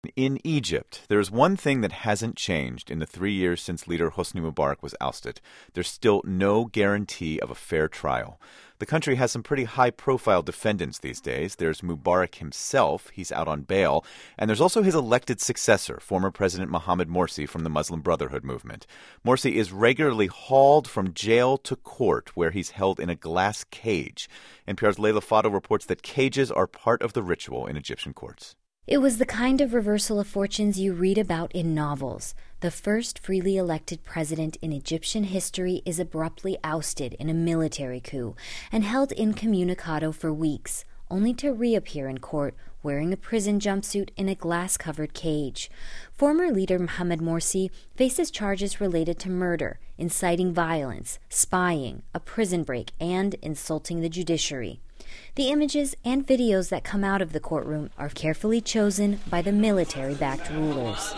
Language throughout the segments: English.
In Egypt, there's one thing that hasn't changed in the 3 years since leader Hosni Mubarak was ousted. There's still no guarantee of a fair trial. The country has some pretty high-profile defendants these days. There's Mubarak himself. He's out on bail. And there's also his elected successor, former President Mohamed Morsi from the Muslim Brotherhood movement. Morsi is regularly hauled from jail to court, where he's held in a glass cage. NPR's Leila Fadel reports that cages are part of the ritual in Egyptian courts. It was the kind of reversal of fortunes you read about in novels. The first freely elected president in Egyptian history is abruptly ousted in a military coup and held incommunicado for weeks, only to reappear in court wearing a prison jumpsuit in a glass-covered cage. Former leader Mohamed Morsi faces charges related to murder, inciting violence, spying, a prison break, and insulting the judiciary. The images and videos that come out of the courtroom are carefully chosen by the military-backed rulers.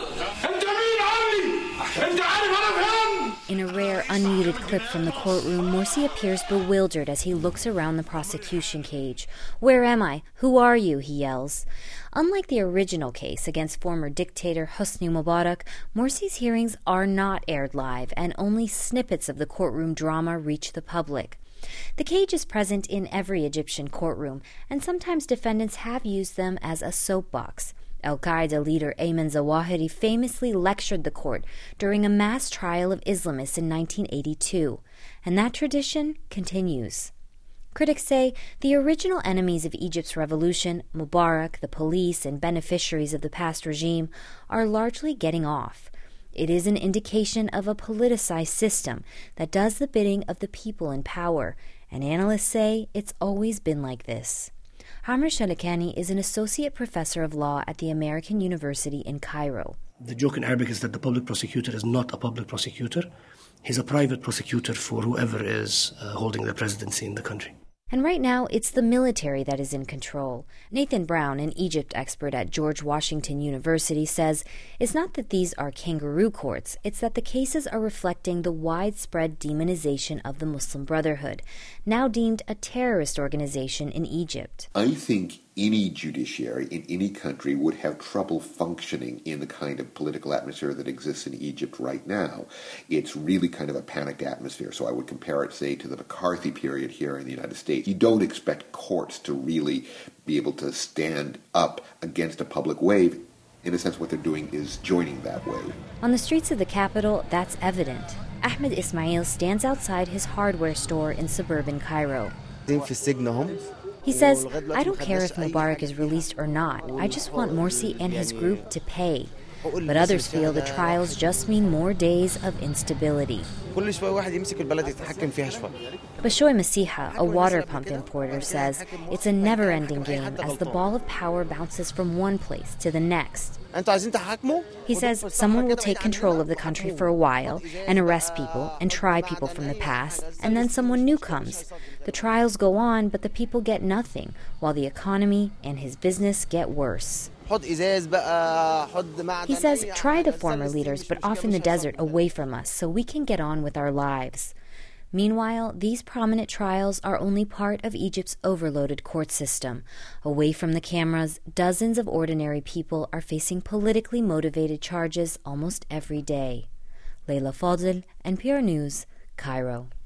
In a rare, unmuted clip from the courtroom, Morsi appears bewildered as he looks around the prosecution cage. "Where am I? Who are you?" he yells. Unlike the original case against former dictator Hosni Mubarak, Morsi's hearings are not aired live, and only snippets of the courtroom drama reach the public. The cage is present in every Egyptian courtroom, and sometimes defendants have used them as a soapbox. Al-Qaeda leader Ayman Zawahiri famously lectured the court during a mass trial of Islamists in 1982, and that tradition continues. Critics say the original enemies of Egypt's revolution, Mubarak, the police, and beneficiaries of the past regime, are largely getting off. It is an indication of a politicized system that does the bidding of the people in power, and analysts say it's always been like this. Amr Shalakani is an associate professor of law at the American University in Cairo. The joke in Arabic is that the public prosecutor is not a public prosecutor. He's a private prosecutor for whoever is holding the presidency in the country. And right now, it's the military that is in control. Nathan Brown, an Egypt expert at George Washington University, says it's not that these are kangaroo courts, it's that the cases are reflecting the widespread demonization of the Muslim Brotherhood, now deemed a terrorist organization in Egypt. I think any judiciary in any country would have trouble functioning in the kind of political atmosphere that exists in Egypt right now. It's really kind of a panicked atmosphere, so I would compare it, say, to the McCarthy period here in the United States. You don't expect courts to really be able to stand up against a public wave. In a sense, what they're doing is joining that wave. On the streets of the capital, that's evident. Ahmed Ismail stands outside his hardware store in suburban Cairo. He says, "I don't care if Mubarak is released or not. I just want Morsi and his group to pay." But others feel the trials just mean more days of instability. Bashoy Masiha, a water pump importer, says it's a never-ending game as the ball of power bounces from one place to the next. He says someone will take control of the country for a while and arrest people and try people from the past, and then someone new comes. The trials go on, but the people get nothing, while the economy and his business get worse. He says, "Try the former leaders, but off in the desert away from us so we can get on with our lives." Meanwhile, these prominent trials are only part of Egypt's overloaded court system. Away from the cameras, dozens of ordinary people are facing politically motivated charges almost every day. Leila Fadel, NPR News, Cairo.